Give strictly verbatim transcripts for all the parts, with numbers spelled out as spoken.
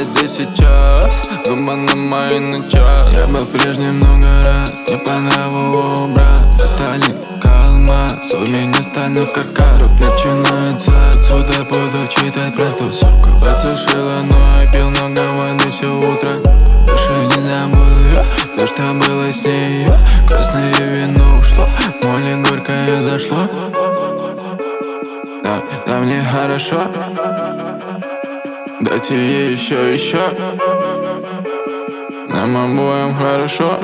здесь сейчас, губа на мои на час. Я был прежним много раз, не по нраву образ. Достали алмаз, у меня стану каркас. Тут начинается отсюда, буду читать про ту суку. Подсушила, но я пил много воды все утро. Больше не забуду то, что было с ней. Красное вино ушло, море горькое зашло. Да, да мне хорошо. Дайте ей еще, еще. Нам обоим хорошо.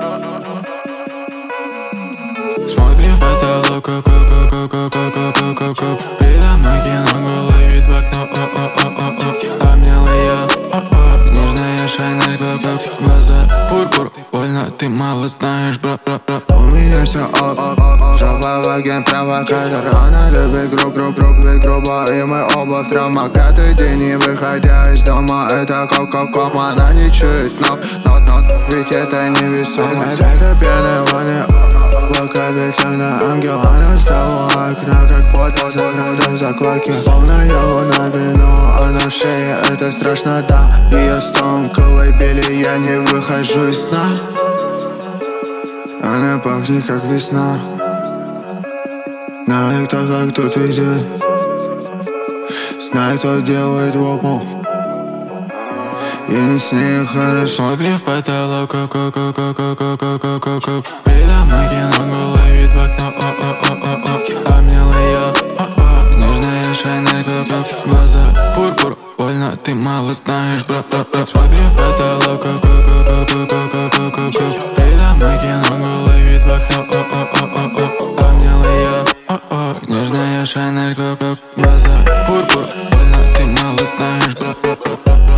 Смотри в потолок, ко-ко-ко-ко-ко-ко-ко-ко. Передо мной кино, голый вид в окно, о-о-о-о-о. Обнял ее, о-о. Нежная шанель, ко-ко. Глаза пурпур, больно, ты мало знаешь, бра-бра-бра. У меня все ок, жопа агент, провокатор. Она любит груб, груб, груб, ведь грубо. И мы оба в травмах. Пятый день, не выходя из дома. Это ко-ко-ко, она не чует, но, но, но. Ведь это невесомо. Это пьяная ваня. Пока ведь она ангел, она стала у окна, как пота закрыта в закладке. Полная луна вино, она в шее, это страшно, да. Ее стон колыбели, я не выхожу из сна. Она пахнет как весна. Знает, кто как тут идет. Знает, кто делает вокал. И не с ней хорошо. Смотри в потолок, ко-ко-ко-ко-ко-ко-ко-ко. Передо мной кино, голый вид в окно, о-о-о-о-о. Обнял ее, о-о. Нежная шанель, ко-ко. Глаза пурпур, больно, ты мало знаешь, бра-бра-бра. Смотри в потолок, ко-ко-ко-ко-ко-ко-ко-ко. Передо мной кино, голый вид в окно, о-о-о-о-о. Обнял ее, о-о. Нежная шанель, ко-ко. Глаза пурпур, больно, ты мало знаешь, бра-бра-бра.